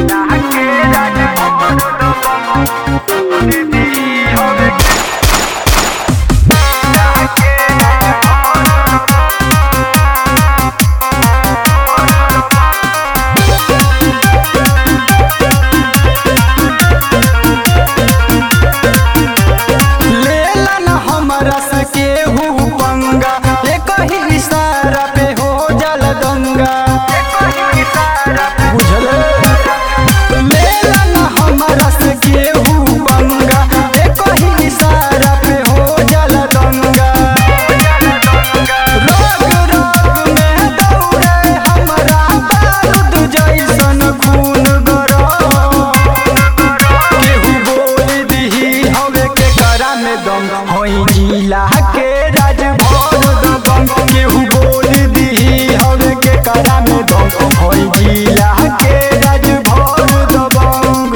जिला के राज भर दबंग केहू बोल दी हवे के करा में दम होई जिला के राज भर दबंग।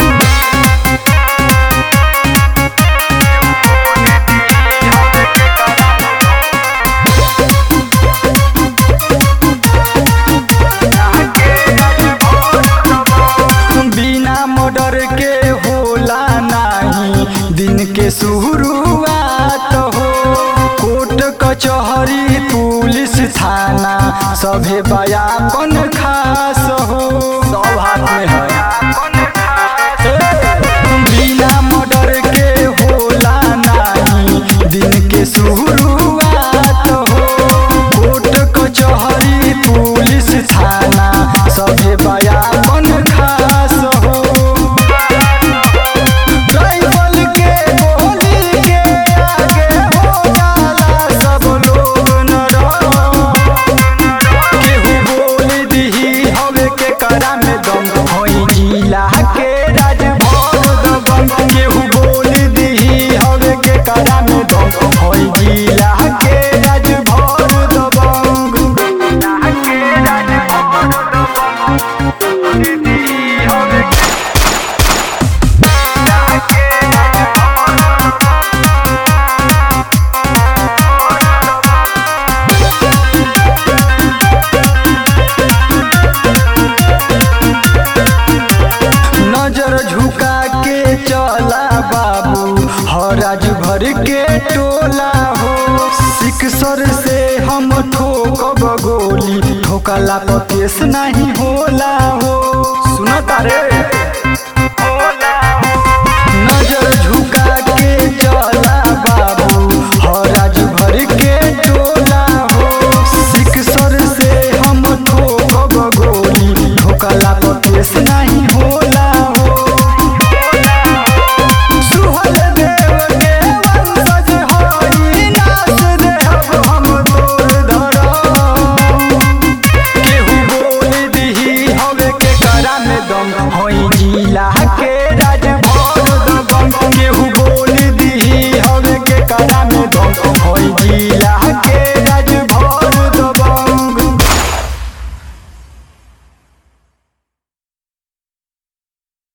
बिना मर्डर के होला नहीं दिन के शुरुआत हो। कोर्ट कचहरी पुलिस थाना सभे बयापन खास हो, सब हाथ में है। बिना मर्डर के होला नहीं दिन के शुरुआत हो। कोर्ट कचहरी पुलिस थाना सभे बयापन खास हो। जिला के राज भर दबंग केहू बोल दी हवे के करा में दम होई जिला के राज भर दबंग। नजर झुका के चला बाबू हराज भर के टोला हो। सिक्सर से हम ठोकब गोली ठोकला पर केस नहीं होला हो। सुनो तारे नजर झुका के चला बाबू हराज भर के टोला हो। सिक्सर से हम ठोकब गोली ठोकला पर केस नहीं होला। जिला के राज भर दबंग केहू बोल दी हवे के करा में दम होई जिला के